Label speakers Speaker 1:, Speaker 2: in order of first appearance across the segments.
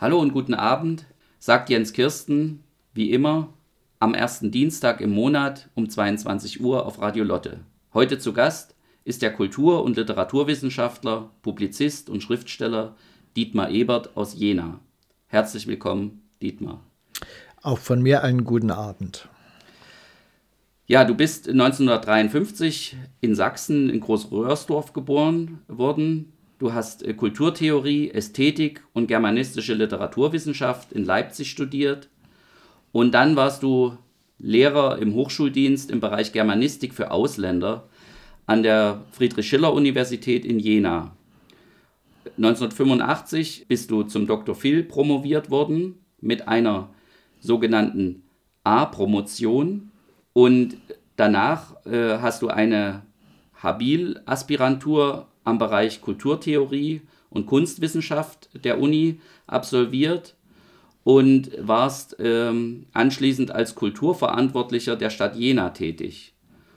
Speaker 1: Hallo und guten Abend, sagt Jens Kirsten, wie immer, am ersten Dienstag im Monat um 22 Uhr auf Radio Lotte. Heute zu Gast ist der Kultur- und Literaturwissenschaftler, Publizist und Schriftsteller Dietmar Ebert aus Jena. Herzlich willkommen, Dietmar.
Speaker 2: Auch von mir einen guten Abend.
Speaker 1: Ja, du bist 1953 in Sachsen in Großröhrsdorf geboren worden. Du hast Kulturtheorie, Ästhetik und germanistische Literaturwissenschaft in Leipzig studiert. Und dann warst du Lehrer im Hochschuldienst im Bereich Germanistik für Ausländer an der Friedrich-Schiller-Universität in Jena. 1985 bist du zum Dr. Phil promoviert worden mit einer sogenannten A-Promotion. Und danach hast du eine Habil-Aspirantur am Bereich Kulturtheorie und Kunstwissenschaft der Uni absolviert und warst anschließend als Kulturverantwortlicher der Stadt Jena tätig.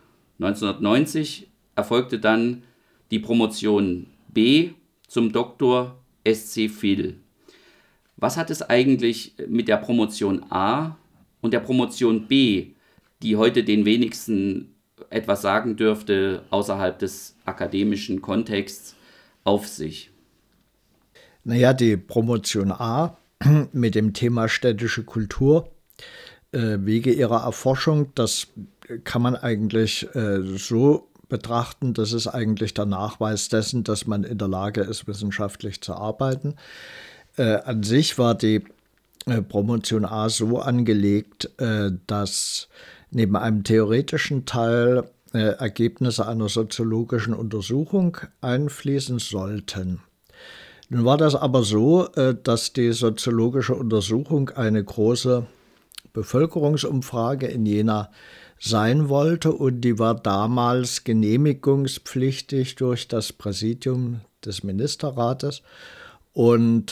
Speaker 1: 1990 erfolgte dann die Promotion B zum Dr. SC Phil. Was hat es eigentlich mit der Promotion A und der Promotion B, die heute den wenigsten etwas sagen dürfte, außerhalb des akademischen Kontexts, auf sich?
Speaker 2: Naja, die Promotion A mit dem Thema städtische Kultur, Wege ihrer Erforschung, das kann man eigentlich so betrachten, das ist eigentlich der Nachweis dessen, dass man in der Lage ist, wissenschaftlich zu arbeiten. An sich war die Promotion A so angelegt, dass neben einem theoretischen Teil Ergebnisse einer soziologischen Untersuchung einfließen sollten. Nun war das aber so, dass die soziologische Untersuchung eine große Bevölkerungsumfrage in Jena sein wollte und die war damals genehmigungspflichtig durch das Präsidium des Ministerrates und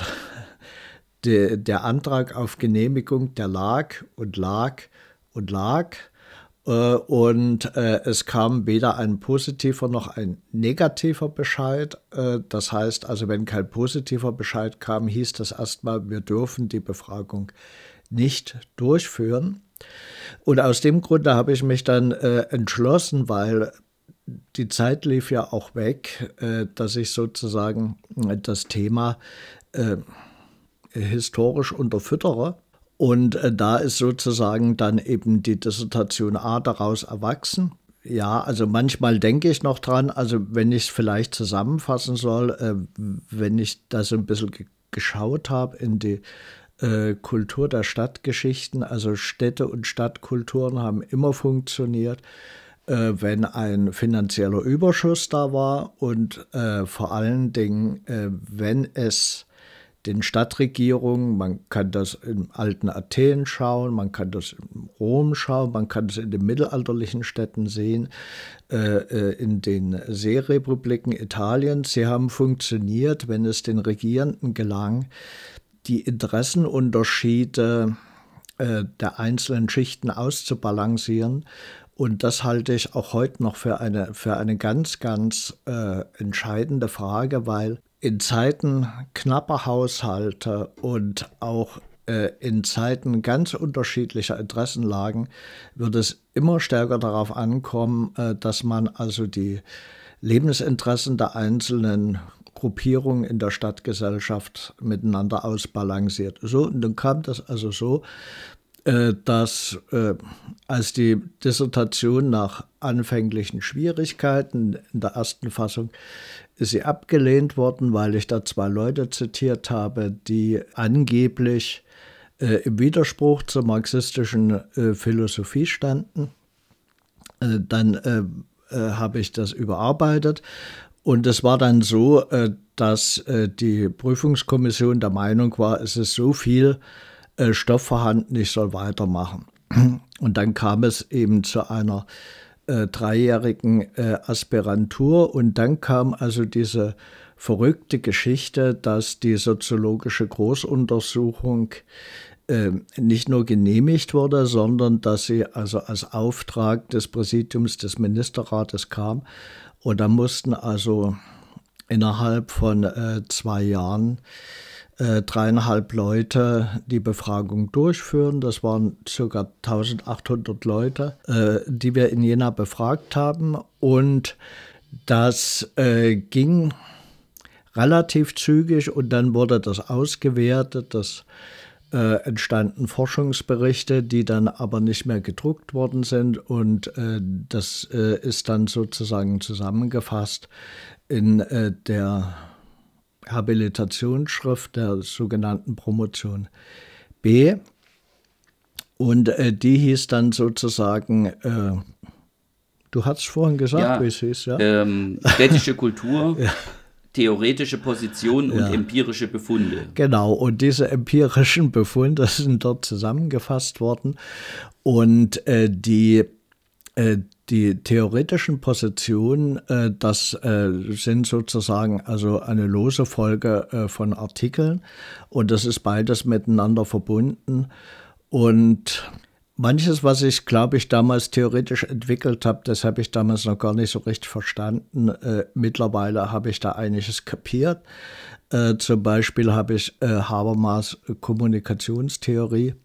Speaker 2: der Antrag auf Genehmigung, der lag und lag und lag. Und es kam weder ein positiver noch ein negativer Bescheid. Das heißt also, wenn kein positiver Bescheid kam, hieß das erstmal, wir dürfen die Befragung nicht durchführen. Und aus dem Grunde habe ich mich dann entschlossen, weil die Zeit lief ja auch weg, dass ich sozusagen das Thema historisch unterfüttere. Und da ist sozusagen dann eben die Dissertation A daraus erwachsen. Ja, also manchmal denke ich noch dran, also wenn ich es vielleicht zusammenfassen soll, wenn ich da so ein bisschen geschaut habe in die Kultur der Stadtgeschichten, also Städte- und Stadtkulturen haben immer funktioniert, wenn ein finanzieller Überschuss da war und vor allen Dingen, wenn es den Stadtregierungen, man kann das im alten Athen schauen, man kann das in Rom schauen, man kann das in den mittelalterlichen Städten sehen, in den Seerepubliken Italiens. Sie haben funktioniert, wenn es den Regierenden gelang, die Interessenunterschiede der einzelnen Schichten auszubalancieren. Und das halte ich auch heute noch für eine ganz, ganz entscheidende Frage, weil in Zeiten knapper Haushalte und auch in Zeiten ganz unterschiedlicher Interessenlagen wird es immer stärker darauf ankommen, dass man also die Lebensinteressen der einzelnen Gruppierungen in der Stadtgesellschaft miteinander ausbalanciert. So, und dann kam das also so, dass als die Dissertation nach anfänglichen Schwierigkeiten in der ersten Fassung ist sie abgelehnt worden, weil ich da 2 Leute zitiert habe, die angeblich im Widerspruch zur marxistischen Philosophie standen. Dann habe ich das überarbeitet und es war dann so, dass die Prüfungskommission der Meinung war, es ist so viel Stoff vorhanden, ich soll weitermachen. Und dann kam es eben zu einer 3-jährigen Aspirantur und dann kam also diese verrückte Geschichte, dass die soziologische Großuntersuchung nicht nur genehmigt wurde, sondern dass sie also als Auftrag des Präsidiums des Ministerrates kam. Und da mussten also innerhalb von 2 Jahren 3,5 Leute die Befragung durchführen. Das waren ca. 1800 Leute, die wir in Jena befragt haben. Und das ging relativ zügig und dann wurde das ausgewertet. Das entstanden Forschungsberichte, die dann aber nicht mehr gedruckt worden sind. Und das ist dann sozusagen zusammengefasst in der Habilitationsschrift der sogenannten Promotion B. Und die hieß dann sozusagen, du hast vorhin gesagt, wie es hieß, ja?
Speaker 1: Städtische Kultur,
Speaker 2: ja.
Speaker 1: Theoretische Positionen und empirische Befunde.
Speaker 2: Genau, und diese empirischen Befunde sind dort zusammengefasst worden. Und die theoretischen Positionen, das sind sozusagen also eine lose Folge von Artikeln. Und das ist beides miteinander verbunden. Und manches, was ich, glaube ich, damals theoretisch entwickelt habe, das habe ich damals noch gar nicht so richtig verstanden. Mittlerweile habe ich da einiges kapiert. Zum Beispiel habe ich Habermas Kommunikationstheorie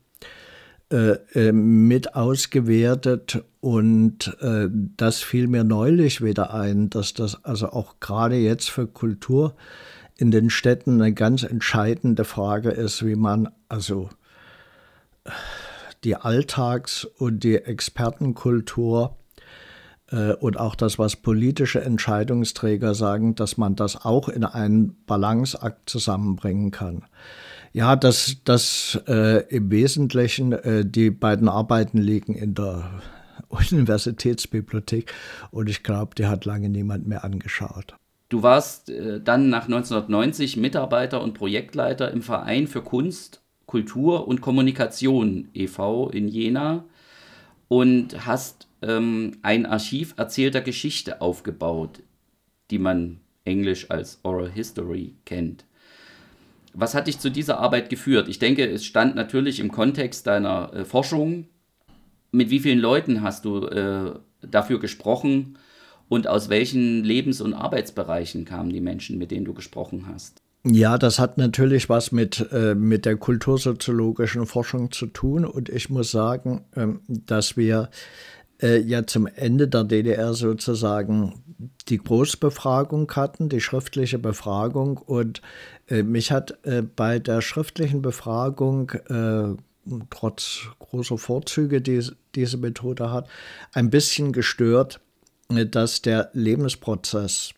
Speaker 2: mit ausgewertet und das fiel mir neulich wieder ein, dass das also auch gerade jetzt für Kultur in den Städten eine ganz entscheidende Frage ist, wie man also die Alltags- und die Expertenkultur und auch das, was politische Entscheidungsträger sagen, dass man das auch in einen Balanceakt zusammenbringen kann. Ja, das im Wesentlichen, die beiden Arbeiten liegen in der Universitätsbibliothek und ich glaube, die hat lange niemand mehr angeschaut.
Speaker 1: Du warst dann nach 1990 Mitarbeiter und Projektleiter im Verein für Kunst, Kultur und Kommunikation e.V. in Jena und hast ein Archiv erzählter Geschichte aufgebaut, die man englisch als Oral History kennt. Was hat dich zu dieser Arbeit geführt? Ich denke, es stand natürlich im Kontext deiner Forschung. Mit wie vielen Leuten hast du dafür gesprochen und aus welchen Lebens- und Arbeitsbereichen kamen die Menschen, mit denen du gesprochen hast?
Speaker 2: Ja, das hat natürlich was mit der kultursoziologischen Forschung zu tun. Und ich muss sagen, dass wir ja zum Ende der DDR sozusagen die Großbefragung hatten, die schriftliche Befragung. Und mich hat bei der schriftlichen Befragung, trotz großer Vorzüge, die diese Methode hat, ein bisschen gestört, dass der Lebensprozess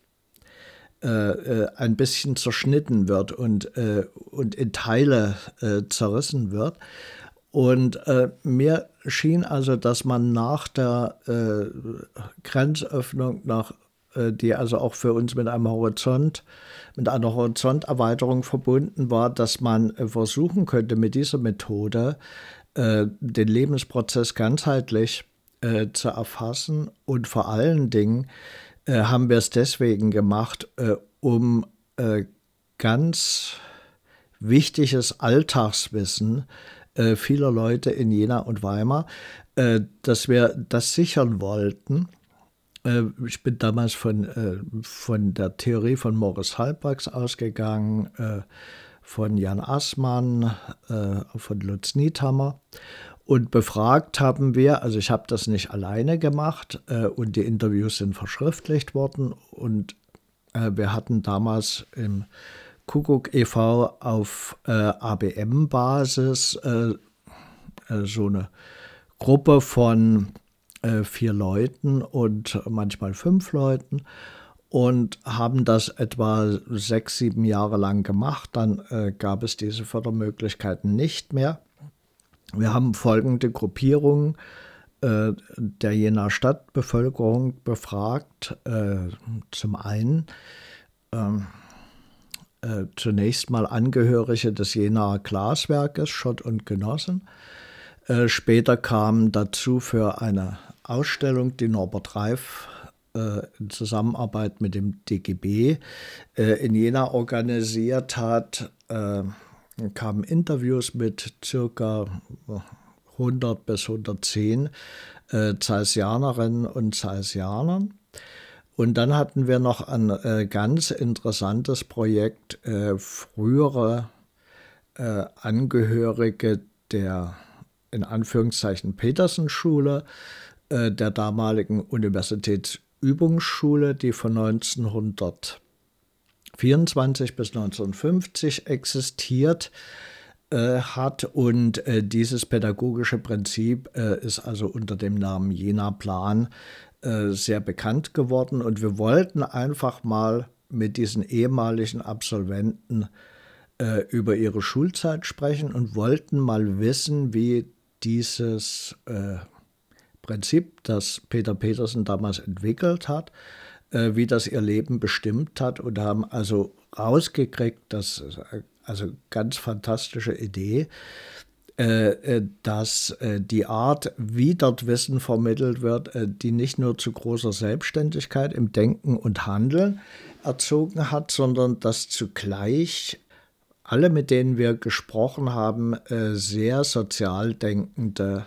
Speaker 2: ein bisschen zerschnitten wird und in Teile zerrissen wird. Und mir schien also, dass man nach der Grenzöffnung, die also auch für uns mit einer Horizonterweiterung verbunden war, dass man versuchen könnte, mit dieser Methode den Lebensprozess ganzheitlich zu erfassen. Und vor allen Dingen haben wir es deswegen gemacht, um ganz wichtiges Alltagswissen vieler Leute in Jena und Weimar, dass wir das sichern wollten. Ich bin damals von der Theorie von Morris Halbwachs ausgegangen, von Jan Assmann, von Lutz Niethammer. Und befragt haben wir, also ich habe das nicht alleine gemacht und die Interviews sind verschriftlicht worden. Und wir hatten damals im Kuckuck e.V. auf ABM-Basis so eine Gruppe von 4 Leuten und manchmal 5 Leuten und haben das etwa 6, 7 Jahre lang gemacht. Dann gab es diese Fördermöglichkeiten nicht mehr. Wir haben folgende Gruppierungen der Jenaer Stadtbevölkerung befragt. Zum einen zunächst mal Angehörige des Jenaer Glaswerkes, Schott und Genossen. Später kam dazu für eine Ausstellung, die Norbert Reif in Zusammenarbeit mit dem DGB in Jena organisiert hat, kamen Interviews mit ca. 100 bis 110 Salesianerinnen und Salesianern. Und dann hatten wir noch ein ganz interessantes Projekt, frühere Angehörige der in Anführungszeichen Petersen-Schule, der damaligen Universitätsübungsschule, die von 1924 bis 1950 existiert hat. Und dieses pädagogische Prinzip ist also unter dem Namen Jenaer Plan sehr bekannt geworden. Und wir wollten einfach mal mit diesen ehemaligen Absolventen über ihre Schulzeit sprechen und wollten mal wissen, wie dieses Prinzip, das Peter Petersen damals entwickelt hat, wie das ihr Leben bestimmt hat, und haben also rausgekriegt, dass, also ganz fantastische Idee, dass die Art, wie dort Wissen vermittelt wird, die nicht nur zu großer Selbstständigkeit im Denken und Handeln erzogen hat, sondern dass zugleich alle, mit denen wir gesprochen haben, sehr sozial denkende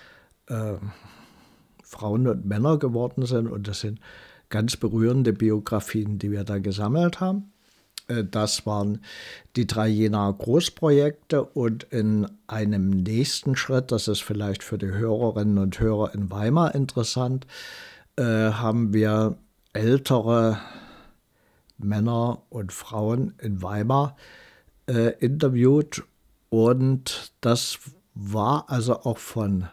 Speaker 2: Frauen und Männer geworden sind. Und das sind ganz berührende Biografien, die wir da gesammelt haben. Das waren die 3 Jenaer Großprojekte. Und in einem nächsten Schritt, das ist vielleicht für die Hörerinnen und Hörer in Weimar interessant, haben wir ältere Männer und Frauen in Weimar interviewt, und das war also auch von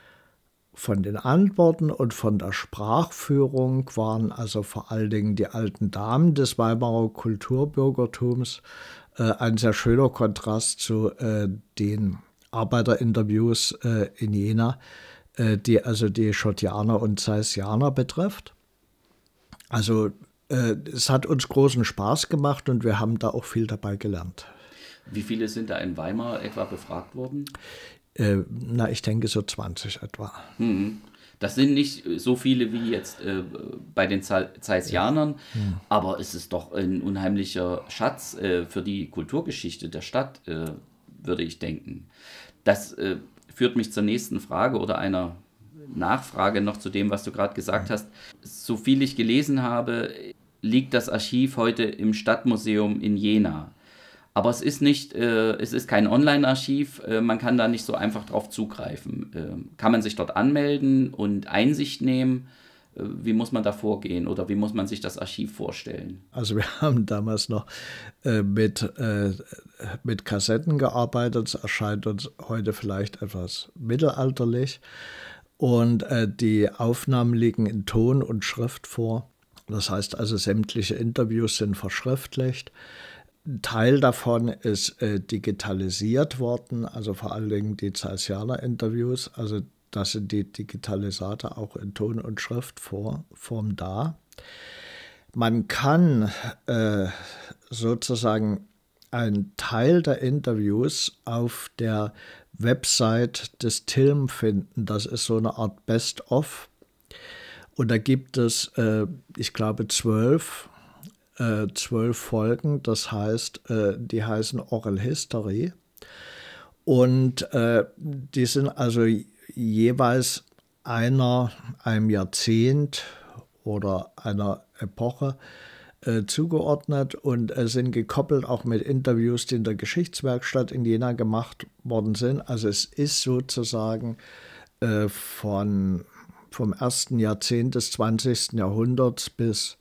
Speaker 2: den Antworten und von der Sprachführung waren also vor allen Dingen die alten Damen des Weimarer Kulturbürgertums ein sehr schöner Kontrast zu den Arbeiterinterviews in Jena, die also die Schottianer und Zeissianer betrifft. Also es hat uns großen Spaß gemacht und wir haben da auch viel dabei gelernt.
Speaker 1: Wie viele sind da in Weimar etwa befragt worden?
Speaker 2: Ich denke so 20 etwa.
Speaker 1: Das sind nicht so viele wie jetzt bei den Zeissianern, aber es ist doch ein unheimlicher Schatz für die Kulturgeschichte der Stadt, würde ich denken. Das führt mich zur nächsten Frage oder einer Nachfrage noch zu dem, was du gerade gesagt hast. So viel ich gelesen habe, liegt das Archiv heute im Stadtmuseum in Jena. Aber es ist kein Online-Archiv, man kann da nicht so einfach drauf zugreifen. Kann man sich dort anmelden und Einsicht nehmen? Wie muss man da vorgehen oder wie muss man sich das Archiv vorstellen?
Speaker 2: Also wir haben damals noch mit Kassetten gearbeitet, es erscheint uns heute vielleicht etwas mittelalterlich. Und die Aufnahmen liegen in Ton und Schrift vor. Das heißt also, sämtliche Interviews sind verschriftlicht. Ein Teil davon ist digitalisiert worden, also vor allen Dingen die Zeissianer-Interviews. Also das sind die Digitalisate auch in Ton und Schriftform da. Man kann sozusagen einen Teil der Interviews auf der Website des TILM finden. Das ist so eine Art Best-of. Und da gibt es, ich glaube, 12 Folgen, das heißt, die heißen Oral History, und die sind also jeweils einem Jahrzehnt oder einer Epoche zugeordnet und sind gekoppelt auch mit Interviews, die in der Geschichtswerkstatt in Jena gemacht worden sind. Also es ist sozusagen vom ersten Jahrzehnt des 20. Jahrhunderts bis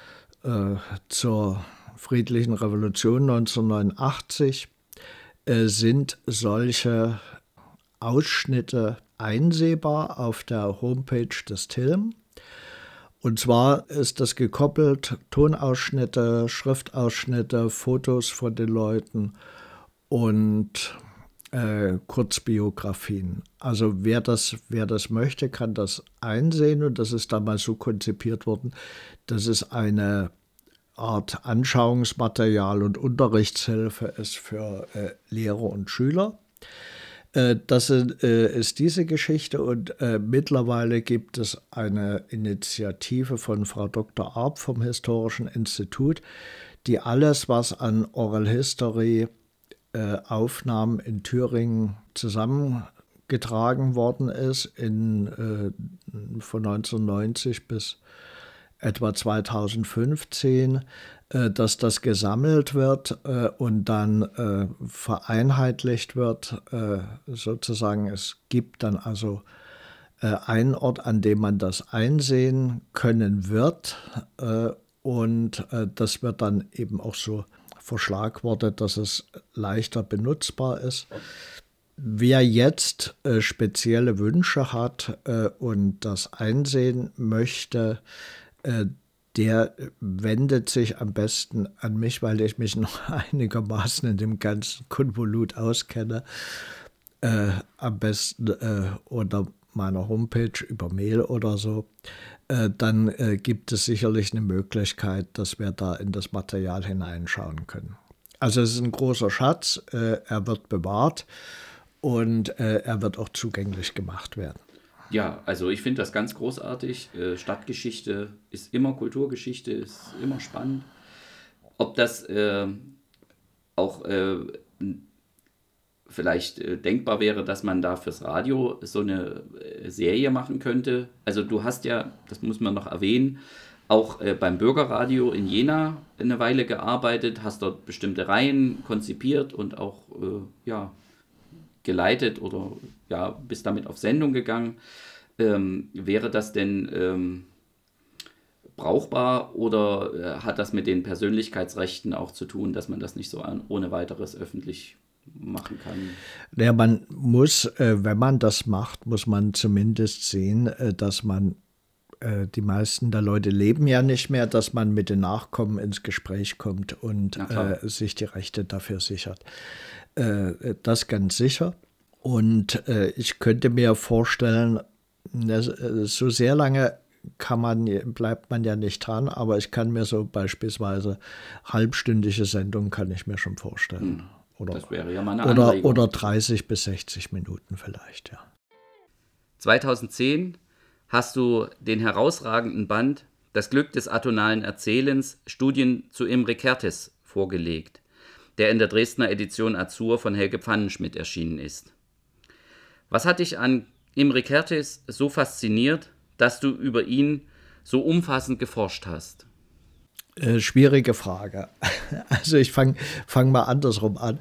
Speaker 2: zur friedlichen Revolution 1989 sind solche Ausschnitte einsehbar auf der Homepage des TILM. Und zwar ist das gekoppelt, Tonausschnitte, Schriftausschnitte, Fotos von den Leuten und Kurzbiografien. Also wer das möchte, kann das einsehen, und das ist damals so konzipiert worden, dass es eine Art Anschauungsmaterial und Unterrichtshilfe ist für Lehrer und Schüler. Das ist diese Geschichte, und mittlerweile gibt es eine Initiative von Frau Dr. Arp vom Historischen Institut, die alles, was an Oral History Aufnahmen in Thüringen zusammengetragen worden ist, von 1990 bis etwa 2015, dass das gesammelt wird und dann vereinheitlicht wird. Sozusagen, es gibt dann also einen Ort, an dem man das einsehen können wird. Und das wird dann eben auch so verschlagwortet, dass es leichter benutzbar ist. Wer jetzt spezielle Wünsche hat und das einsehen möchte, der wendet sich am besten an mich, weil ich mich noch einigermaßen in dem ganzen Konvolut auskenne. Am besten unter meiner Homepage über Mail oder so. Dann gibt es sicherlich eine Möglichkeit, dass wir da in das Material hineinschauen können. Also es ist ein großer Schatz, er wird bewahrt und er wird auch zugänglich gemacht werden.
Speaker 1: Ja, also ich finde das ganz großartig. Stadtgeschichte ist immer Kulturgeschichte, ist immer spannend. Ob das auch vielleicht denkbar wäre, dass man da fürs Radio so eine Serie machen könnte. Also du hast ja, das muss man noch erwähnen, auch beim Bürgerradio in Jena eine Weile gearbeitet, hast dort bestimmte Reihen konzipiert und auch geleitet oder bist damit auf Sendung gegangen. Wäre das denn brauchbar oder hat das mit den Persönlichkeitsrechten auch zu tun, dass man das nicht so ohne weiteres öffentlich machen kann?
Speaker 2: Ja, man muss, wenn man das macht, muss man zumindest sehen, dass man, die meisten der Leute leben ja nicht mehr, dass man mit den Nachkommen ins Gespräch kommt und sich die Rechte dafür sichert. Das ganz sicher. Und ich könnte mir vorstellen, so sehr lange bleibt man ja nicht dran, aber ich kann mir so beispielsweise halbstündige Sendungen kann ich mir schon vorstellen. Oder,
Speaker 1: das wäre ja mal eine Anregung.
Speaker 2: Oder 30 bis 60 Minuten vielleicht, ja.
Speaker 1: 2010 hast du den herausragenden Band Das Glück des atonalen Erzählens, Studien zu Imre Kertész vorgelegt, der in der Dresdner Edition Azur von Helge Pfannenschmidt erschienen ist. Was hat dich an Imre Kertész so fasziniert, dass du über ihn so umfassend geforscht hast?
Speaker 2: Schwierige Frage. Also ich fang mal andersrum an.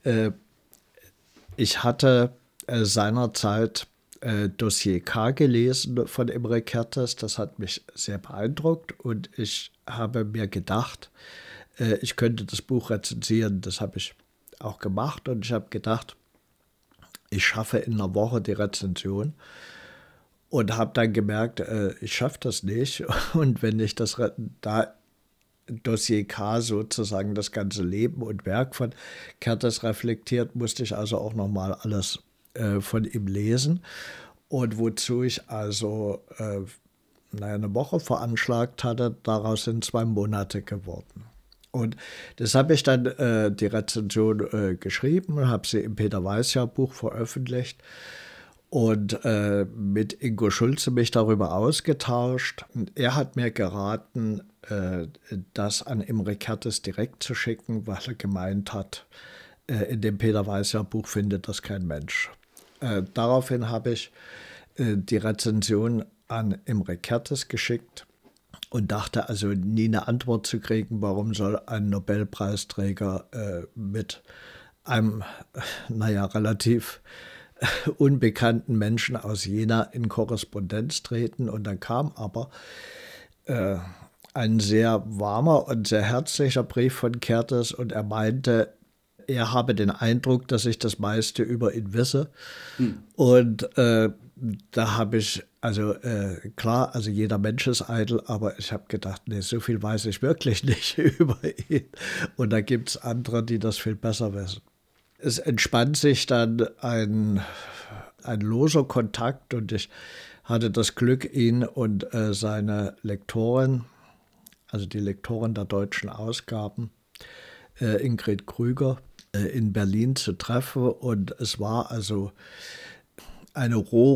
Speaker 2: Ich hatte seinerzeit Dossier K gelesen von Imre Kertész. Das hat mich sehr beeindruckt und ich habe mir gedacht, ich könnte das Buch rezensieren. Das habe ich auch gemacht und ich habe gedacht, ich schaffe in einer Woche die Rezension und habe dann gemerkt, ich schaffe das nicht. Und wenn ich das da Dossier K sozusagen das ganze Leben und Werk von Kertész reflektiert, musste ich also auch nochmal alles von ihm lesen. Und wozu ich also eine Woche veranschlagt hatte, daraus sind 2 Monate geworden. Und das habe ich dann die Rezension geschrieben und habe sie im Peter-Weiss-Jahr-Buch veröffentlicht und mit Ingo Schulze mich darüber ausgetauscht. Und er hat mir geraten, das an Imre Kertész direkt zu schicken, weil er gemeint hat, in dem Peter-Weiss-Jahr-Buch findet das kein Mensch. Daraufhin habe ich die Rezension an Imre Kertész geschickt und dachte also nie eine Antwort zu kriegen, warum soll ein Nobelpreisträger mit einem, relativ unbekannten Menschen aus Jena in Korrespondenz treten. Und dann kam aber ein sehr warmer und sehr herzlicher Brief von Kertész und er meinte, er habe den Eindruck, dass ich das meiste über ihn wisse. Und da habe ich, klar, also jeder Mensch ist eitel, aber ich habe gedacht, nee, so viel weiß ich wirklich nicht über ihn. Und da gibt es andere, die das viel besser wissen. Es entspann sich dann ein loser Kontakt und ich hatte das Glück, ihn und seine Lektorin, also die Lektorin der deutschen Ausgaben, Ingrid Krüger, in Berlin zu treffen. Und es war also eine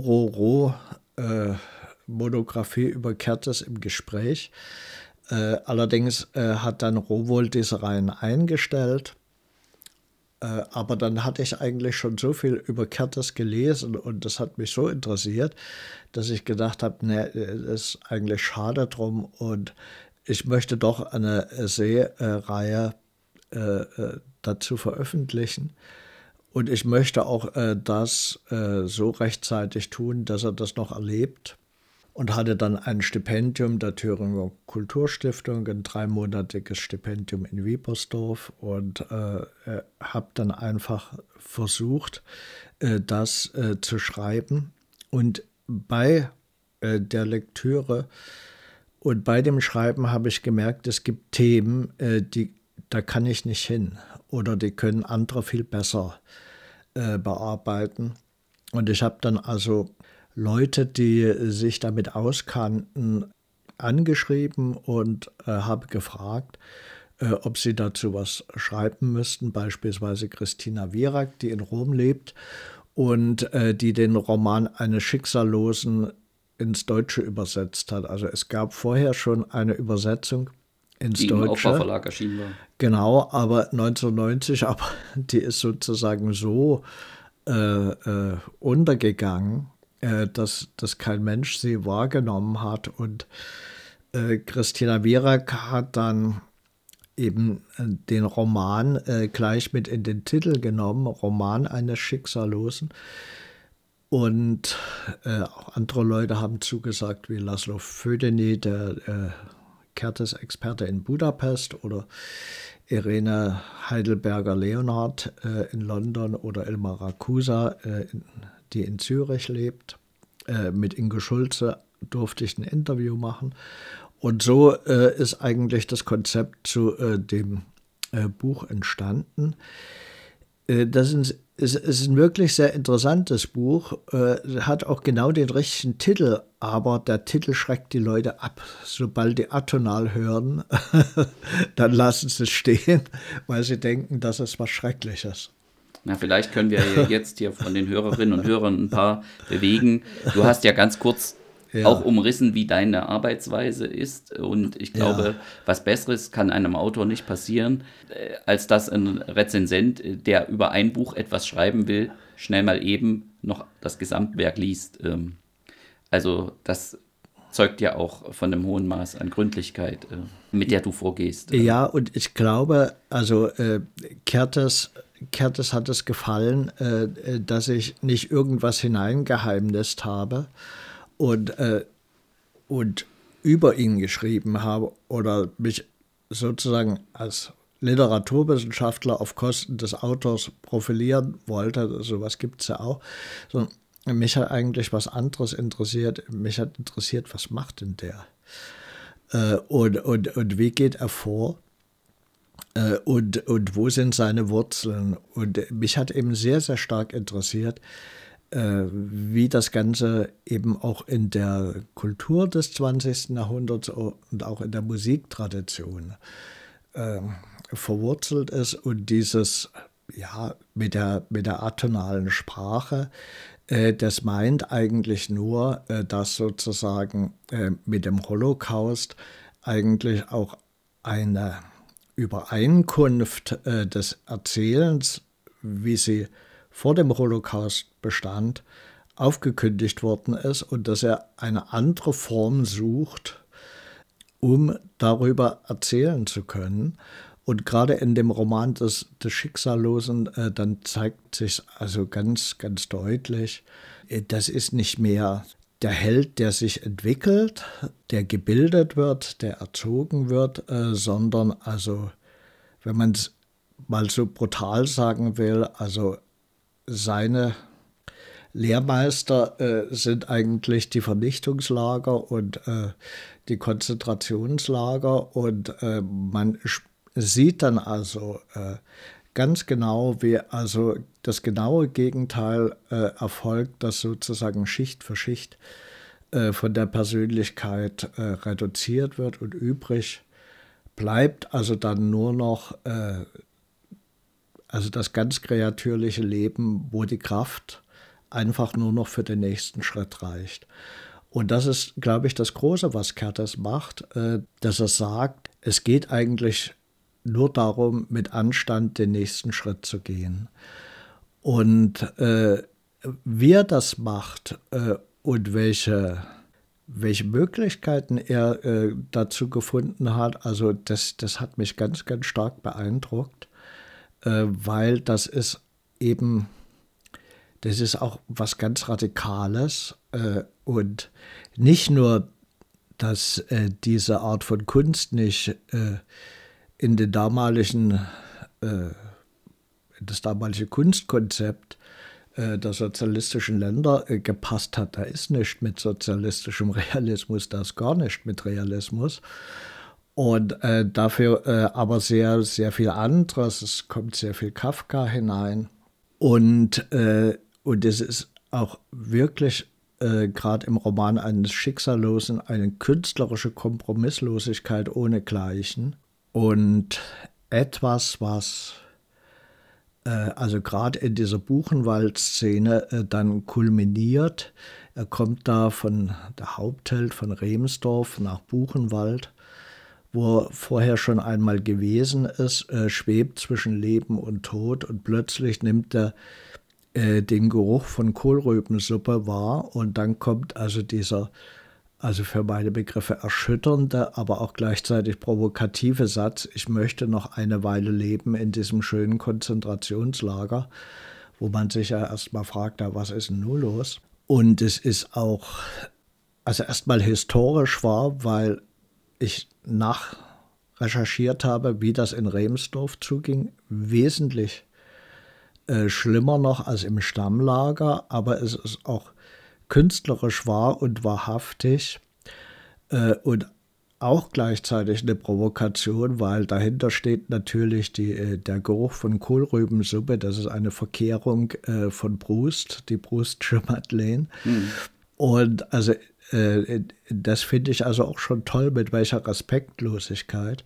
Speaker 2: Monographie über Kertész im Gespräch. Allerdings hat dann Rowohlt diese Reihen eingestellt. Aber dann hatte ich eigentlich schon so viel über Kertész gelesen und das hat mich so interessiert, dass ich gedacht habe, nee, das ist eigentlich schade drum. Und ich möchte doch eine Essay-Reihe dazu veröffentlichen. Und ich möchte auch das so rechtzeitig tun, dass er das noch erlebt. Und hatte dann ein Stipendium der Thüringer Kulturstiftung, ein 3-monatiges Stipendium in Wiepersdorf und habe dann einfach versucht, das zu schreiben. Und bei der Lektüre und bei dem Schreiben habe ich gemerkt, es gibt Themen, da kann ich nicht hin oder die können andere viel besser bearbeiten. Und ich habe dann also Leute, die sich damit auskannten, angeschrieben und habe gefragt, ob sie dazu was schreiben müssten. Beispielsweise Christina Wierak, die in Rom lebt und die den Roman eines Schicksallosen ins Deutsche übersetzt hat. Also es gab vorher schon eine Übersetzung ins
Speaker 1: die
Speaker 2: Deutsche.
Speaker 1: im Aufbauverlag erschienen war.
Speaker 2: Genau, aber 1990, aber die ist sozusagen so untergegangen, dass kein Mensch sie wahrgenommen hat. Und Christina Wierak hat dann eben den Roman gleich mit in den Titel genommen, Roman eines Schicksallosen. Und auch andere Leute haben zugesagt, wie Laszlo Födeni, der Kertész-Experte in Budapest, oder Irene Heidelberger-Leonhardt in London oder Elmar Rakusa, die in Zürich lebt. Mit Ingo Schulze durfte ich ein Interview machen. Und so ist eigentlich das Konzept zu dem Buch entstanden. Das ist ein wirklich sehr interessantes Buch, hat auch genau den richtigen Titel, aber der Titel schreckt die Leute ab. Sobald die atonal hören, dann lassen sie es stehen, weil sie denken, das ist was Schreckliches.
Speaker 1: Na, vielleicht können wir jetzt hier von den Hörerinnen und Hörern ein paar bewegen. Du hast ja ganz kurz auch umrissen, wie deine Arbeitsweise ist. Und ich glaube, was Besseres kann einem Autor nicht passieren, als dass ein Rezensent, der über ein Buch etwas schreiben will, schnell mal eben noch das Gesamtwerk liest. Also das zeugt ja auch von einem hohen Maß an Gründlichkeit, mit der du vorgehst.
Speaker 2: Ja, und ich glaube, also Kertész hat es gefallen, dass ich nicht irgendwas hineingeheimnist habe und über ihn geschrieben habe oder mich sozusagen als Literaturwissenschaftler auf Kosten des Autors profilieren wollte. Sowas gibt es ja auch. So, mich hat eigentlich was anderes interessiert. Mich hat interessiert, was macht denn der? Und wie geht er vor? Und wo sind seine Wurzeln? Und mich hat eben sehr, sehr stark interessiert, wie das Ganze eben auch in der Kultur des 20. Jahrhunderts und auch in der Musiktradition verwurzelt ist. Und dieses, ja, mit der atonalen Sprache, das meint eigentlich nur, dass sozusagen mit dem Holocaust eigentlich auch eine Übereinkunft des Erzählens, wie sie vor dem Holocaust bestand, aufgekündigt worden ist und dass er eine andere Form sucht, um darüber erzählen zu können. Und gerade in dem Roman des Schicksallosen, dann zeigt sich also ganz, ganz deutlich, das ist nicht mehr der Held, der sich entwickelt, der gebildet wird, der erzogen wird, sondern also, wenn man es mal so brutal sagen will, also seine Lehrmeister sind eigentlich die Vernichtungslager und die Konzentrationslager und man sieht dann also ganz genau, wie also das genaue Gegenteil erfolgt, dass sozusagen Schicht für Schicht von der Persönlichkeit reduziert wird und übrig bleibt also dann nur noch also das ganz kreatürliche Leben, wo die Kraft einfach nur noch für den nächsten Schritt reicht. Und das ist, glaube ich, das Große, was Kertész macht, dass er sagt, es geht eigentlich nur darum, mit Anstand den nächsten Schritt zu gehen. Und wie er das macht und welche welche Möglichkeiten er dazu gefunden hat, also das hat mich ganz, ganz stark beeindruckt, weil das ist auch was ganz Radikales und nicht nur, dass diese Art von Kunst nicht in das damalige Kunstkonzept der sozialistischen Länder gepasst hat. Da ist nichts mit sozialistischem Realismus, da ist gar nichts mit Realismus. Und dafür aber sehr, sehr viel anderes. Es kommt sehr viel Kafka hinein. Und es ist auch wirklich gerade im Roman eines Schicksallosen eine künstlerische Kompromisslosigkeit ohnegleichen. Und etwas, was also gerade in dieser Buchenwald-Szene dann kulminiert. Er kommt da der Hauptheld von Remsdorf nach Buchenwald, wo er vorher schon einmal gewesen ist, schwebt zwischen Leben und Tod und plötzlich nimmt er den Geruch von Kohlrübensuppe wahr und dann kommt also dieser, also für meine Begriffe erschütternde, aber auch gleichzeitig provokative Satz: Ich möchte noch eine Weile leben in diesem schönen Konzentrationslager, wo man sich ja erstmal fragt, was ist denn nun los? Und es ist auch, also erstmal historisch war, weil ich nachrecherchiert habe, wie das in Remsdorf zuging, wesentlich schlimmer noch als im Stammlager, aber es ist auch künstlerisch wahr und wahrhaftig und auch gleichzeitig eine Provokation, weil dahinter steht natürlich der Geruch von Kohlrübensuppe. Das ist eine Verkehrung von Proust, die Proustsche Madeleine. Und also das finde ich also auch schon toll, mit welcher Respektlosigkeit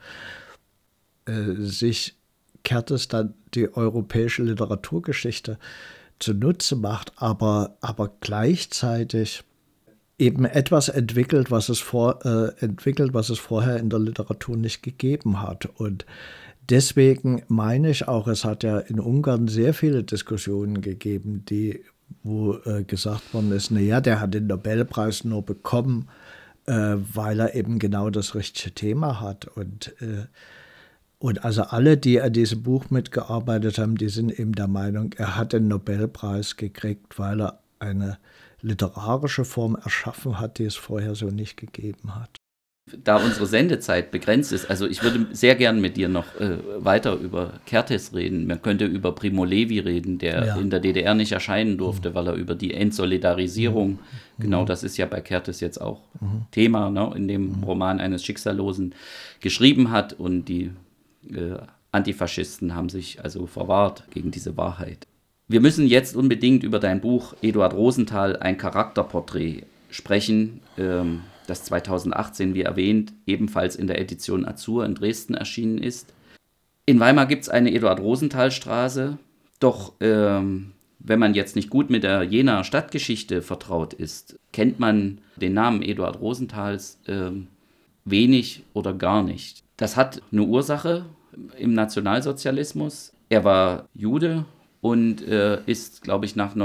Speaker 2: sich Kertész dann die europäische Literaturgeschichte zunutze macht, aber gleichzeitig eben etwas entwickelt, was es vorher in der Literatur nicht gegeben hat. Und deswegen meine ich auch, es hat ja in Ungarn sehr viele Diskussionen gegeben, wo gesagt worden ist, naja, der hat den Nobelpreis nur bekommen, weil er eben genau das richtige Thema hat. Und also alle, die an diesem Buch mitgearbeitet haben, die sind eben der Meinung, er hat den Nobelpreis gekriegt, weil er eine literarische Form erschaffen hat, die es vorher so nicht gegeben hat.
Speaker 1: Da unsere Sendezeit begrenzt ist, also ich würde sehr gern mit dir noch weiter über Kertész reden. Man könnte über Primo Levi reden, der in der DDR nicht erscheinen durfte, weil er über die Entsolidarisierung, genau das ist ja bei Kertész jetzt auch Thema, ne, in dem Roman eines Schicksallosen geschrieben hat, und die Antifaschisten haben sich also verwahrt gegen diese Wahrheit. Wir müssen jetzt unbedingt über dein Buch Eduard Rosenthal, ein Charakterporträt, sprechen, das 2018, wie erwähnt, ebenfalls in der Edition Azur in Dresden erschienen ist. In Weimar gibt es eine Eduard-Rosenthal-Straße, doch wenn man jetzt nicht gut mit der Jenaer Stadtgeschichte vertraut ist, kennt man den Namen Eduard Rosenthals wenig oder gar nicht. Das hat eine Ursache im Nationalsozialismus. Er war Jude und ist, glaube ich, nach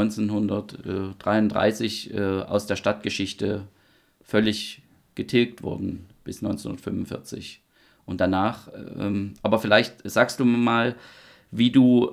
Speaker 1: 1933 aus der Stadtgeschichte völlig getilgt worden bis 1945. Und danach, aber vielleicht sagst du mir mal, wie du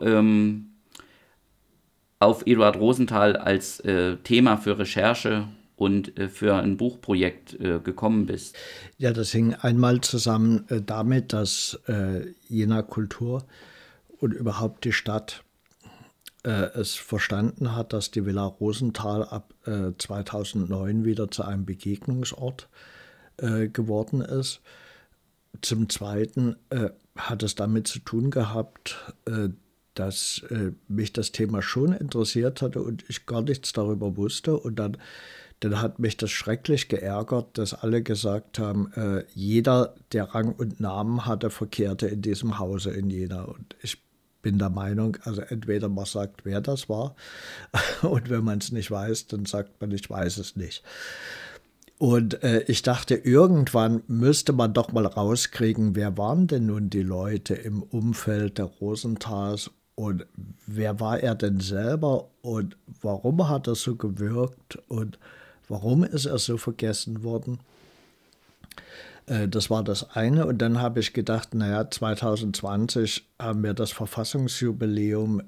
Speaker 1: auf Eduard Rosenthal als Thema für Recherche und für ein Buchprojekt gekommen bist.
Speaker 2: Ja, das hing einmal zusammen damit, dass Jenaer Kultur und überhaupt die Stadt es verstanden hat, dass die Villa Rosenthal ab 2009 wieder zu einem Begegnungsort geworden ist. Zum Zweiten hat es damit zu tun gehabt, dass mich das Thema schon interessiert hatte und ich gar nichts darüber wusste. Und dann hat mich das schrecklich geärgert, dass alle gesagt haben, jeder, der Rang und Namen hatte, verkehrte in diesem Hause in Jena. Und ich bin der Meinung, also entweder man sagt, wer das war, und wenn man es nicht weiß, dann sagt man, ich weiß es nicht. Und ich dachte, irgendwann müsste man doch mal rauskriegen, wer waren denn nun die Leute im Umfeld der Rosenthals und wer war er denn selber und warum hat er so gewirkt und warum ist er so vergessen worden? Das war das eine. Und dann habe ich gedacht, naja, 2020 haben wir das Verfassungsjubiläum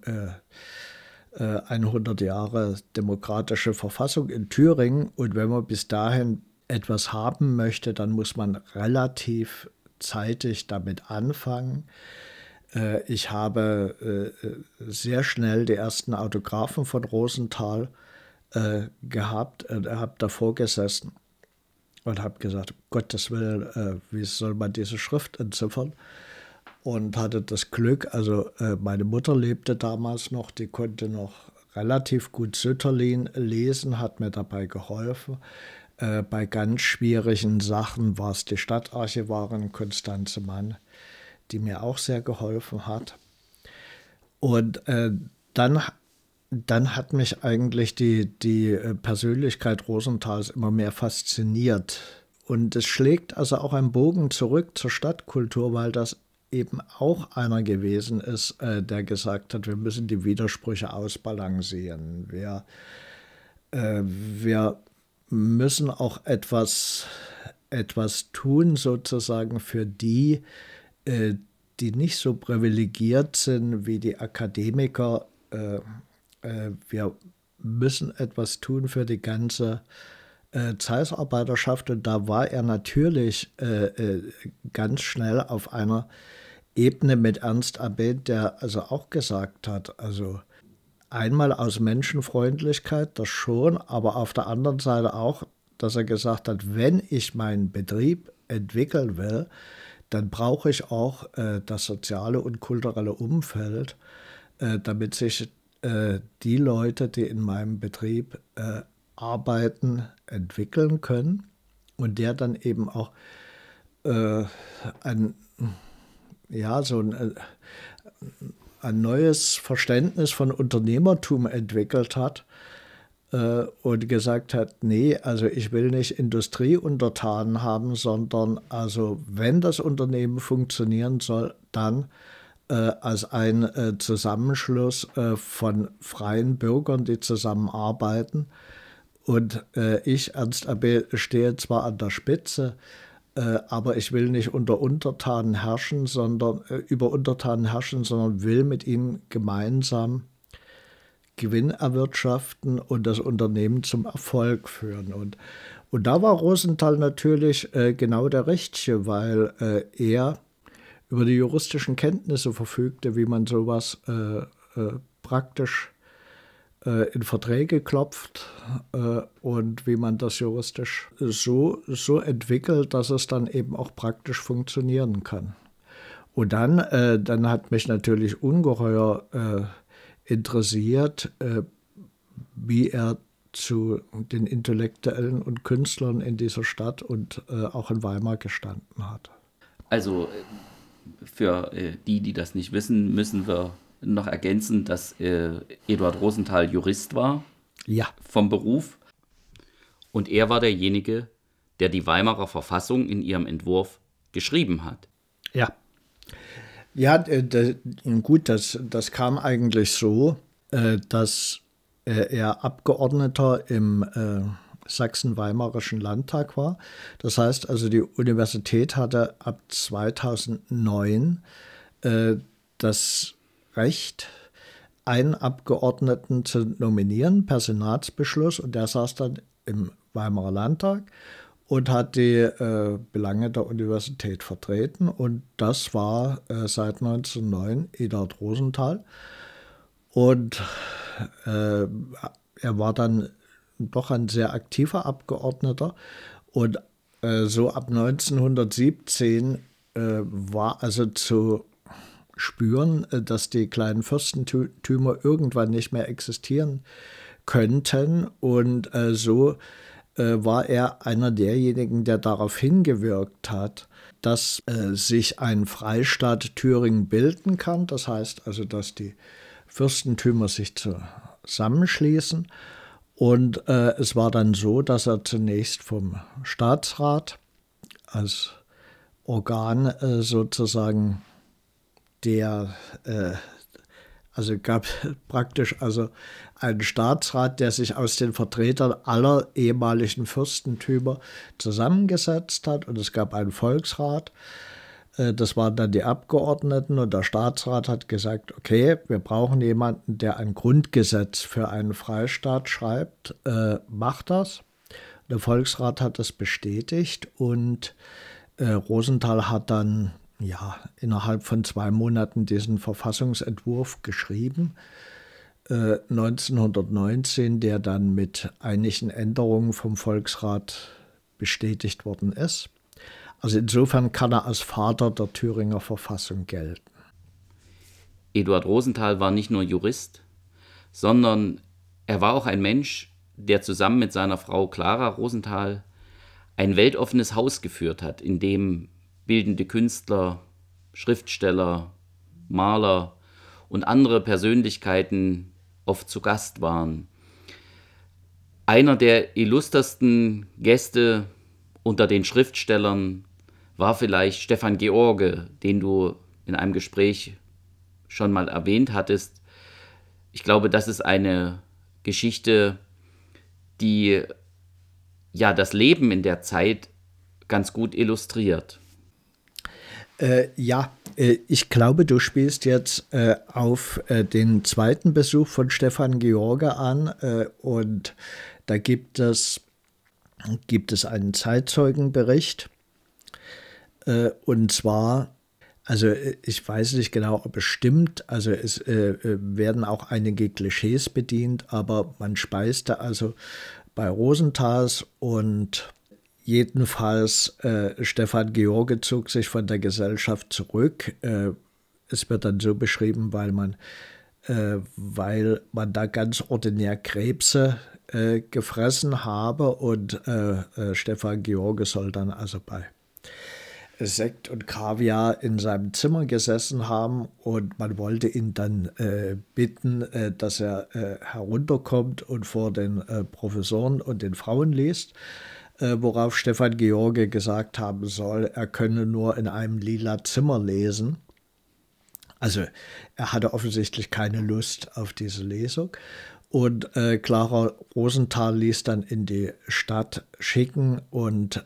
Speaker 2: 100 Jahre demokratische Verfassung in Thüringen. Und wenn man bis dahin etwas haben möchte, dann muss man relativ zeitig damit anfangen. Ich habe sehr schnell die ersten Autographen von Rosenthal gehabt und habe davor gesessen und habe gesagt, um Gottes Willen, wie soll man diese Schrift entziffern? Und hatte das Glück, also meine Mutter lebte damals noch, die konnte noch relativ gut Sütterlin lesen, hat mir dabei geholfen. Bei ganz schwierigen Sachen war es die Stadtarchivarin Konstanze Mann, die mir auch sehr geholfen hat. Und dann hat mich eigentlich die Persönlichkeit Rosenthals immer mehr fasziniert. Und es schlägt also auch einen Bogen zurück zur Stadtkultur, weil das eben auch einer gewesen ist, der gesagt hat, wir müssen die Widersprüche ausbalancieren. Wir müssen auch etwas tun, sozusagen für die, die nicht so privilegiert sind wie die Akademiker. Wir müssen etwas tun für die ganze Zeitungsarbeiterschaft. Und da war er natürlich ganz schnell auf einer Ebene mit Ernst Abbe, der also auch gesagt hat, also einmal aus Menschenfreundlichkeit, das schon, aber auf der anderen Seite auch, dass er gesagt hat, wenn ich meinen Betrieb entwickeln will, dann brauche ich auch das soziale und kulturelle Umfeld, damit sich die Leute, die in meinem Betrieb arbeiten, entwickeln können und der dann eben auch ein neues Verständnis von Unternehmertum entwickelt hat und gesagt hat, nee, also ich will nicht Industrieuntertanen haben, sondern also wenn das Unternehmen funktionieren soll, dann als ein Zusammenschluss von freien Bürgern, die zusammenarbeiten. Und ich, Ernst Abbe, stehe zwar an der Spitze, aber ich will nicht über Untertanen herrschen, sondern will mit ihnen gemeinsam Gewinn erwirtschaften und das Unternehmen zum Erfolg führen. Und da war Rosenthal natürlich genau der Richtige, weil er über die juristischen Kenntnisse verfügte, wie man sowas praktisch in Verträge klopft und wie man das juristisch so entwickelt, dass es dann eben auch praktisch funktionieren kann. Und dann hat mich natürlich ungeheuer interessiert, wie er zu den Intellektuellen und Künstlern in dieser Stadt und auch in Weimar gestanden hat.
Speaker 1: Also für die das nicht wissen, müssen wir noch ergänzen, dass Eduard Rosenthal Jurist war,
Speaker 2: ja,
Speaker 1: vom Beruf. Und er war derjenige, der die Weimarer Verfassung in ihrem Entwurf geschrieben hat.
Speaker 2: Ja. Ja, gut, das kam eigentlich so, dass er Abgeordneter im Sachsen-Weimarischen Landtag war. Das heißt also, die Universität hatte ab 2009 das Recht, einen Abgeordneten zu nominieren per Senatsbeschluss, und der saß dann im Weimarer Landtag und hat die Belange der Universität vertreten, und das war seit 1909 Eduard Rosenthal, und er war dann doch ein sehr aktiver Abgeordneter, und so ab 1917 war also zu spüren, dass die kleinen Fürstentümer irgendwann nicht mehr existieren könnten. Und so war er einer derjenigen, der darauf hingewirkt hat, dass sich ein Freistaat Thüringen bilden kann. Das heißt also, dass die Fürstentümer sich zusammenschließen. Und es war dann so, dass er zunächst vom Staatsrat als Organ sozusagen der Also gab praktisch einen Staatsrat, der sich aus den Vertretern aller ehemaligen Fürstentümer zusammengesetzt hat. Und es gab einen Volksrat. Das waren dann die Abgeordneten. Und der Staatsrat hat gesagt, okay, wir brauchen jemanden, der ein Grundgesetz für einen Freistaat schreibt. Macht das. Der Volksrat hat das bestätigt. Und Rosenthal hat dann innerhalb von 2 Monaten diesen Verfassungsentwurf geschrieben, 1919, der dann mit einigen Änderungen vom Volksrat bestätigt worden ist. Also insofern kann er als Vater der Thüringer Verfassung gelten.
Speaker 1: Eduard Rosenthal war nicht nur Jurist, sondern er war auch ein Mensch, der zusammen mit seiner Frau Clara Rosenthal ein weltoffenes Haus geführt hat, in dem bildende Künstler, Schriftsteller, Maler und andere Persönlichkeiten oft zu Gast waren. Einer der illustersten Gäste unter den Schriftstellern war vielleicht Stefan George, den du in einem Gespräch schon mal erwähnt hattest. Ich glaube, das ist eine Geschichte, die das Leben in der Zeit ganz gut illustriert.
Speaker 2: Ich glaube, du spielst jetzt auf den zweiten Besuch von Stefan George an und da gibt es einen Zeitzeugenbericht und zwar, also ich weiß nicht genau, ob es stimmt, also es werden auch einige Klischees bedient, aber man speiste also bei Rosenthals und jedenfalls, Stefan George zog sich von der Gesellschaft zurück. Es wird dann so beschrieben, weil man da ganz ordinär Krebse gefressen habe und Stefan George soll dann also bei Sekt und Kaviar in seinem Zimmer gesessen haben und man wollte ihn dann bitten, dass er herunterkommt und vor den Professoren und den Frauen liest. Worauf Stefan George gesagt haben soll, er könne nur in einem lila Zimmer lesen. Also er hatte offensichtlich keine Lust auf diese Lesung. Und Clara Rosenthal ließ dann in die Stadt schicken und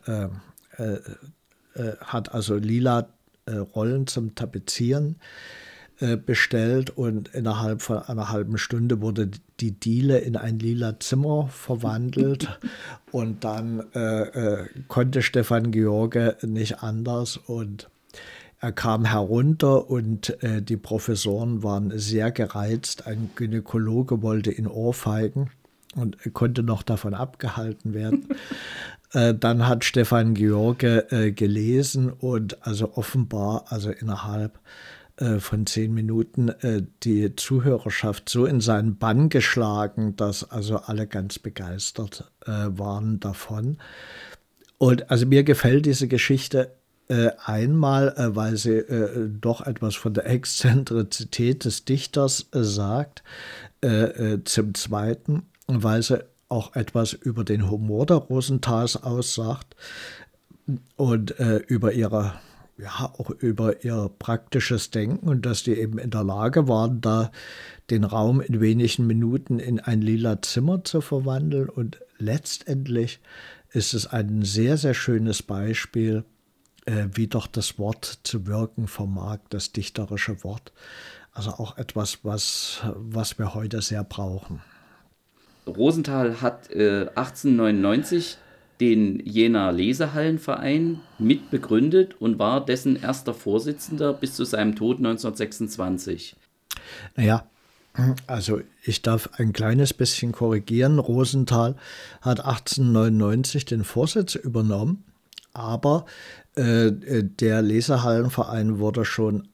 Speaker 2: hat also lila Rollen zum Tapezieren bestellt und innerhalb von einer halben Stunde wurde die Diele in ein lila Zimmer verwandelt und dann konnte Stefan George nicht anders und er kam herunter und die Professoren waren sehr gereizt. Ein Gynäkologe wollte ihn ohrfeigen und konnte noch davon abgehalten werden. Dann hat Stefan George gelesen und also offenbar, also innerhalb von 10 Minuten die Zuhörerschaft so in seinen Bann geschlagen, dass also alle ganz begeistert waren davon. Und also mir gefällt diese Geschichte einmal, weil sie doch etwas von der Exzentrizität des Dichters sagt, zum Zweiten, weil sie auch etwas über den Humor der Rosenthals aussagt und auch über ihr praktisches Denken und dass die eben in der Lage waren, da den Raum in wenigen Minuten in ein lila Zimmer zu verwandeln. Und letztendlich ist es ein sehr, sehr schönes Beispiel, wie doch das Wort zu wirken vermag, das dichterische Wort. Also auch etwas, was wir heute sehr brauchen.
Speaker 1: Rosenthal hat 1899 den Jenaer Lesehallenverein mitbegründet und war dessen erster Vorsitzender bis zu seinem Tod 1926.
Speaker 2: Naja, also ich darf ein kleines bisschen korrigieren. Rosenthal hat 1899 den Vorsitz übernommen, aber der Lesehallenverein wurde schon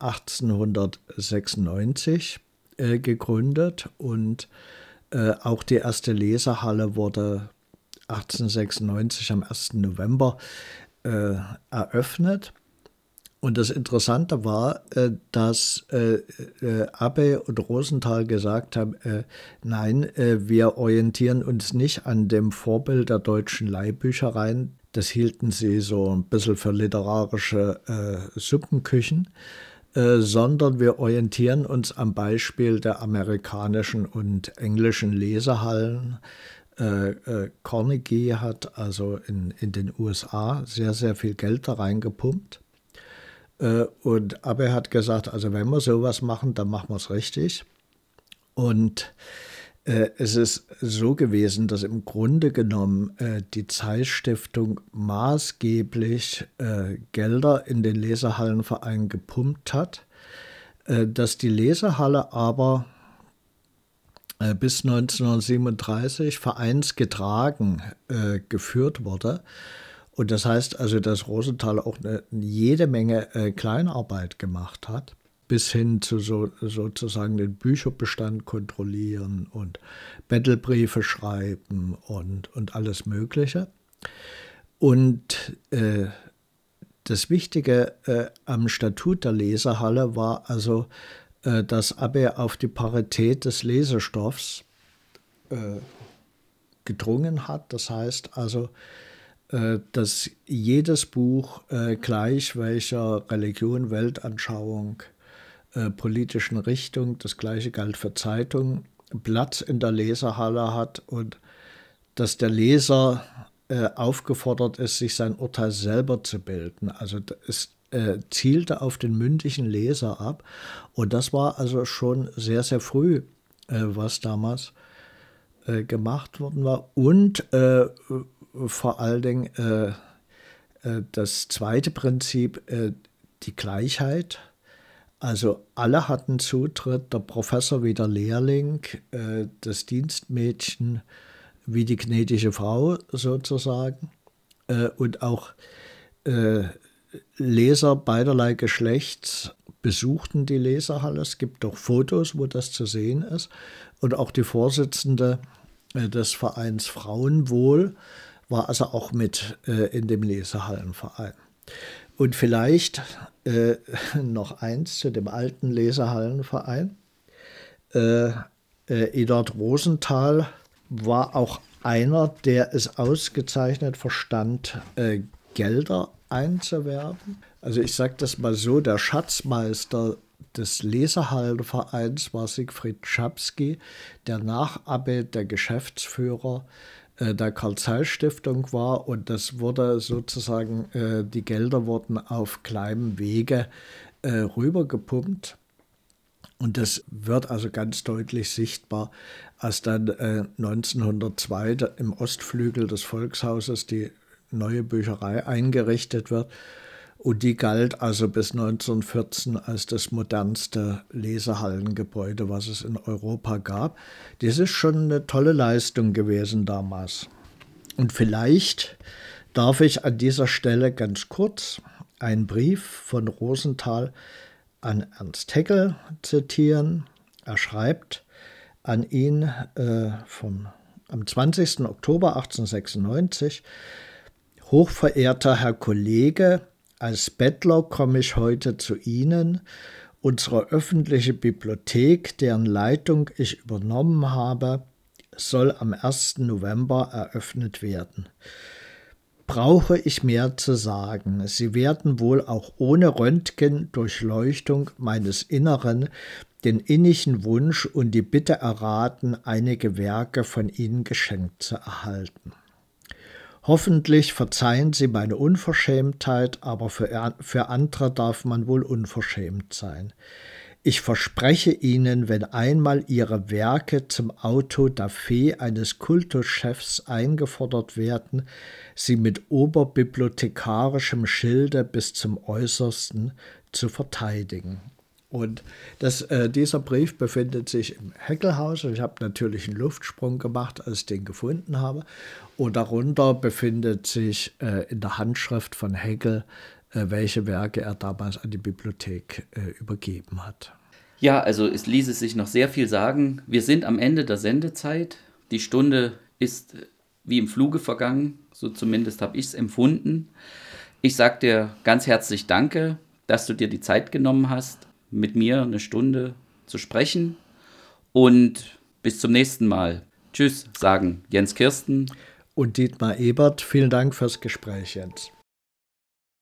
Speaker 2: 1896 gegründet und auch die erste Lesehalle wurde 1896 am 1. November eröffnet. Und das Interessante war, dass Abbe und Rosenthal gesagt haben, nein, wir orientieren uns nicht an dem Vorbild der deutschen Leihbüchereien. Das hielten sie so ein bisschen für literarische Suppenküchen, sondern wir orientieren uns am Beispiel der amerikanischen und englischen Lesehallen. Carnegie hat also in den USA sehr, sehr viel Geld da reingepumpt. Und Abbe hat gesagt, also wenn wir sowas machen, dann machen wir es richtig. Und es ist so gewesen, dass im Grunde genommen die Zeiss-Stiftung maßgeblich Gelder in den Lesehallenverein gepumpt hat, dass die Lesehalle aber bis 1937 vereinsgetragen geführt wurde. Und das heißt also, dass Rosenthal auch jede Menge Kleinarbeit gemacht hat, bis hin zu sozusagen den Bücherbestand kontrollieren und Bettelbriefe schreiben und alles Mögliche. Und das Wichtige am Statut der Lesehalle war also, dass Abbe auf die Parität des Lesestoffs gedrungen hat. Das heißt also, dass jedes Buch gleich welcher Religion, Weltanschauung, politischen Richtung, das Gleiche galt für Zeitungen, Platz in der Lesehalle hat und dass der Leser aufgefordert ist, sich sein Urteil selber zu bilden. Also es zielte auf den mündigen Leser ab. Und das war also schon sehr, sehr früh, was damals gemacht worden war. Und vor allen Dingen das zweite Prinzip, die Gleichheit. Also alle hatten Zutritt, der Professor wie der Lehrling, das Dienstmädchen wie die gnädige Frau sozusagen. Und auch Leser beiderlei Geschlechts besuchten die Lesehalle. Es gibt auch Fotos, wo das zu sehen ist. Und auch die Vorsitzende des Vereins Frauenwohl war also auch mit in dem Lesehallenverein. Und vielleicht noch eins zu dem alten Lesehallenverein. Eduard Rosenthal war auch einer, der es ausgezeichnet verstand, Gelder einzuwerben. Also ich sage das mal so, der Schatzmeister des Lesehallenvereins war Siegfried Czapski, der nach Abbe der Geschäftsführer der Carl-Zeiss-Stiftung war, und das wurde sozusagen, die Gelder wurden auf kleinem Wege rübergepumpt. Und das wird also ganz deutlich sichtbar, als dann 1902 im Ostflügel des Volkshauses die neue Bücherei eingerichtet wird. Und die galt also bis 1914 als das modernste Lesehallengebäude, was es in Europa gab. Das ist schon eine tolle Leistung gewesen damals. Und vielleicht darf ich an dieser Stelle ganz kurz einen Brief von Rosenthal an Ernst Haeckel zitieren. Er schreibt an ihn am 20. Oktober 1896: Hochverehrter Herr Kollege, als Bettler komme ich heute zu Ihnen. Unsere öffentliche Bibliothek, deren Leitung ich übernommen habe, soll am 1. November eröffnet werden. Brauche ich mehr zu sagen? Sie werden wohl auch ohne Röntgendurchleuchtung meines Inneren den innigen Wunsch und die Bitte erraten, einige Werke von Ihnen geschenkt zu erhalten. Hoffentlich verzeihen Sie meine Unverschämtheit, aber für andere darf man wohl unverschämt sein. Ich verspreche Ihnen, wenn einmal Ihre Werke zum Auto da fe eines Kultuschefs eingefordert werden, sie mit oberbibliothekarischem Schilde bis zum Äußersten zu verteidigen. Und dieser Brief befindet sich im Haeckelhaus. Ich habe natürlich einen Luftsprung gemacht, als ich den gefunden habe. Und darunter befindet sich in der Handschrift von Haeckel, welche Werke er damals an die Bibliothek übergeben hat.
Speaker 1: Ja, also es ließe sich noch sehr viel sagen. Wir sind am Ende der Sendezeit. Die Stunde ist wie im Fluge vergangen. So zumindest habe ich es empfunden. Ich sage dir ganz herzlich Danke, dass du dir die Zeit genommen hast, mit mir eine Stunde zu sprechen, und bis zum nächsten Mal. Tschüss, sagen Jens Kirsten
Speaker 2: und Dietmar Ebert. Vielen Dank fürs Gespräch, Jens.